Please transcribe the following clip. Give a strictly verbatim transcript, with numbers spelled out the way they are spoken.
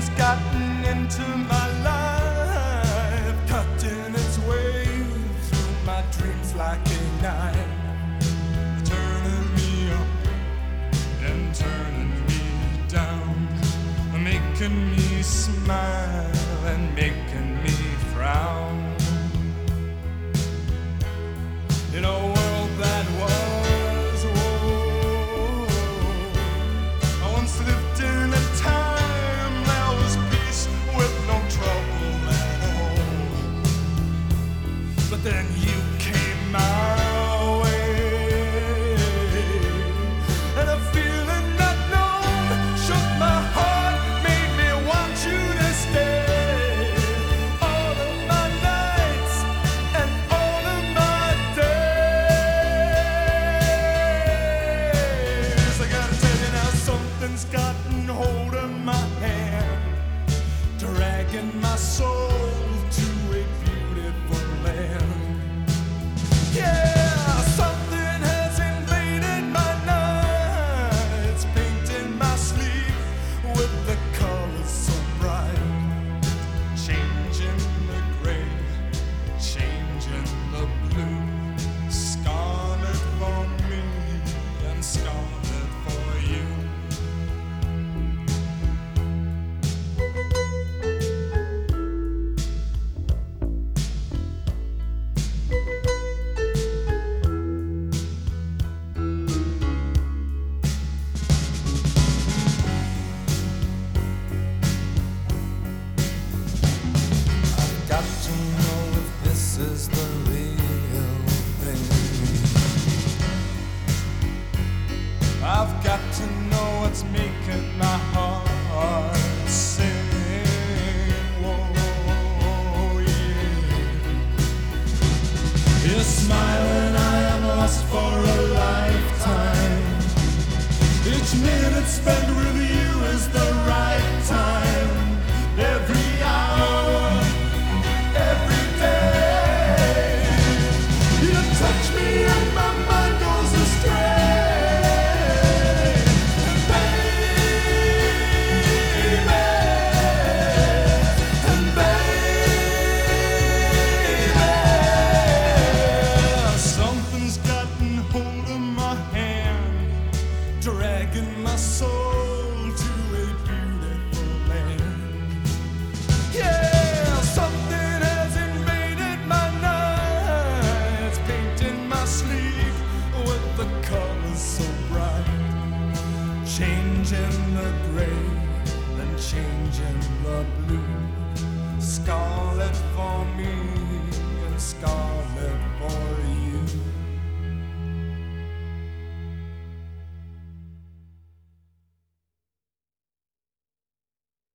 something's gotten into my life, cutting its way through my dreams like a knife, turning me up and turning me down, making me smile and making me frown. In a world that was, oh, I once lived in a time there was peace with no trouble at all. But then you came my way, and a feeling not known shook my heart, made me want you to stay. All of my nights and all of my days. I gotta tell you now, something's gotten hold of my hand, dragging my soul to a beautiful land. Yeah, something has invaded my nights, painting my sleep with the colors so bright, changing the gray, changing the blue, scarlet for me and scarlet for you. I've got to know if this is the real thing. I've got to know what's making my heart sing. Whoa, yeah. You're smiling, I am lost for a lifetime. Each minute spent with you is the right time. Every hour, every day, you touch me and my mind goes astray. And baby, and baby, something's gotten hold of my hand, dragging my soul to a beautiful land. Yeah, something has invaded my nights, painting my sleep with the colors so bright, changing the gray and changing the blue, scarlet for